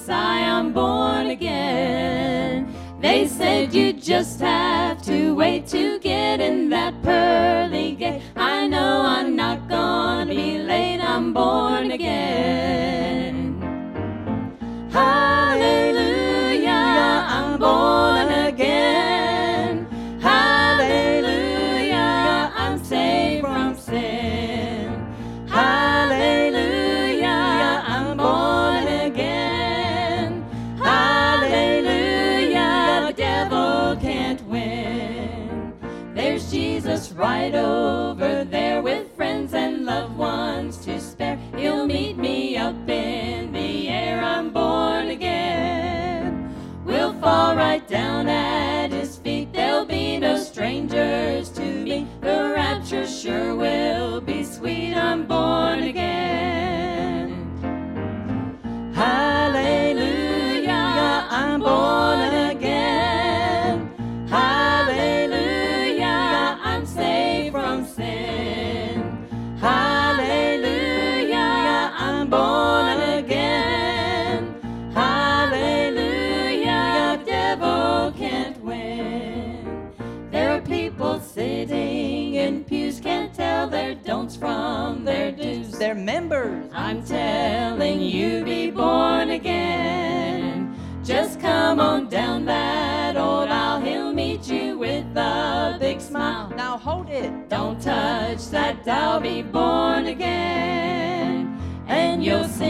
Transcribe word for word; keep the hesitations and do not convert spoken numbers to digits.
sigh, I'm born again. They said you just have to wait to get in that pearly gate. I know I'm not gonna be late, I'm born again. Hallelujah, I'm born again. Hallelujah, I'm saved from sin. Hallelujah, I'm born again. Hallelujah, the devil can't win. There's Jesus right over there with friends and loved ones to spare. He'll meet me up in the air, I'm born again. We'll fall right down at his feet, there'll be no strangers to me. The rapture sure will be sweet, I'm born again. Hallelujah, I'm born again. Hallelujah, I'm saved from sin. Hallelujah, I'm born again. Hallelujah, the devil can't win. There are people sitting in pews, can't tell their don'ts from their do's. They're members. I'm telling you, be born again. Just come on down that old aisle, he'll meet you with a big smile. Now hold it. Don't touch that dial, be born again, and you'll see